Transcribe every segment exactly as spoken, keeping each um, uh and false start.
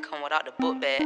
come without the book bag.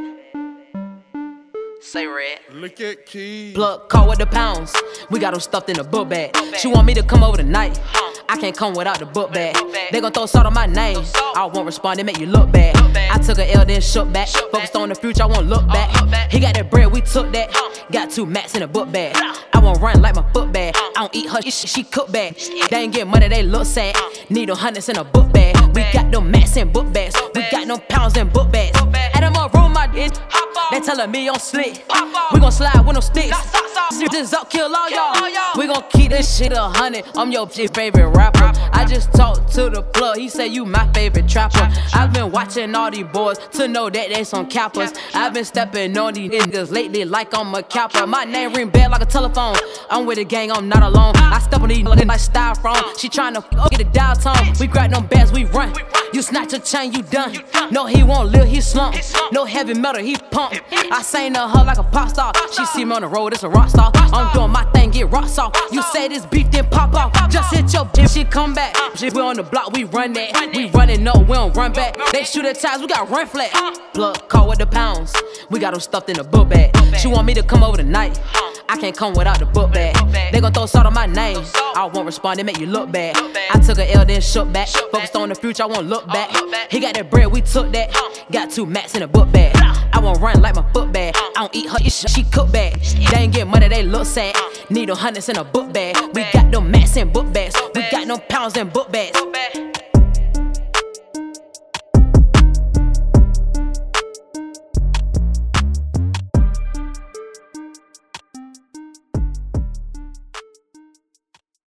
Say red. Look at Key. Plug caught with the pounds. We got them stuffed in a book bag. She want me to come over tonight. I can't come without the book bag. They gon' throw salt on my name. I won't respond, they make you look bad. I took a L, then shook back. Focused on the future, I won't look back. He got that bread, we took that. Got two mats in a book bag. I won't run like my foot bag. I don't eat her, she, she cook bad. They ain't get money, they look sad. Need them hundreds in a book bag. We got them mats in book bags. We got them pounds in book bags. And I'm on room, my bitch. They tellin' me on slick. We gon' slide with no sticks. Just up, kill all y'all. We gon' keep this shit a hundred. I'm your favorite rapper. I just talked to the plug. He said you my favorite trapper. I've been watching all these boys to know that they some cappers. I've been stepping on these niggas lately like I'm a capper. My name ring bell like a telephone. I'm with the gang, I'm not alone. I step on these looking like styrofoam. She tryna f- get a dial tone. We grab them bags, we run. You snatch a chain, you done. No, he won't live, he slump. No heavy metal, he pump. I sang to her like a pop star. She see me on the road, it's a rock star. I'm doing my thing, get rocks off. You say this beef, then pop off. Just hit your bitch, she come back. Shit, we on the block, we run that. We running up, we don't run back. They shoot at times, we got run flat. Plug caught with the pounds. We got them stuffed in a book bag. She want me to come over tonight. I can't come without the book bag. They gon' throw salt on my name. I won't respond, they make you look bad. I took a L, then shook back. Focused on the future, I won't look back. He got that bread, we took that. Got two mats in a book bag. I won't run like my foot bag. I don't eat her, she cook bad. They ain't get money, they look sad. Need them hundreds in a book bag. We got them mats in book bags. We got them pounds in book bags.